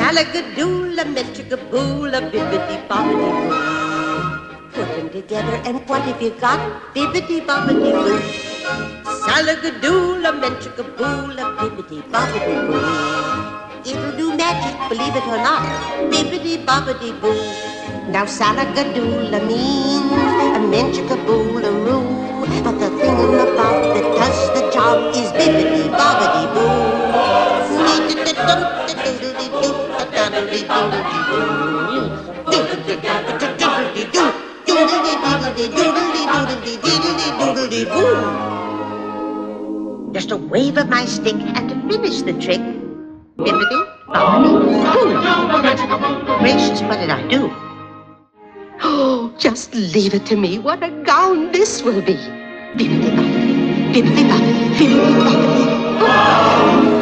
Salagadoola, menchikaboola, bibbidi bobbidi boo. Put them together and what have you got? Bibbidi bobbidi boo. Salagadoola, menchikaboola, bibbidi bobbidi boo. It'll do magic, believe it or not. Bibbidi bobbidi boo. Now salagadoola means a menchikaboola-roo. But the thing about that does the job is bibbidi bobbidi boo. Just a wave of my stick, and to finish the trick, bibbidi bobbidi boo. Gracious, what did I do? Oh, just leave it to me. What a gown this will be. Bibbidi bobbidi, bibbidi bobbidi, bibbidi bobbidi.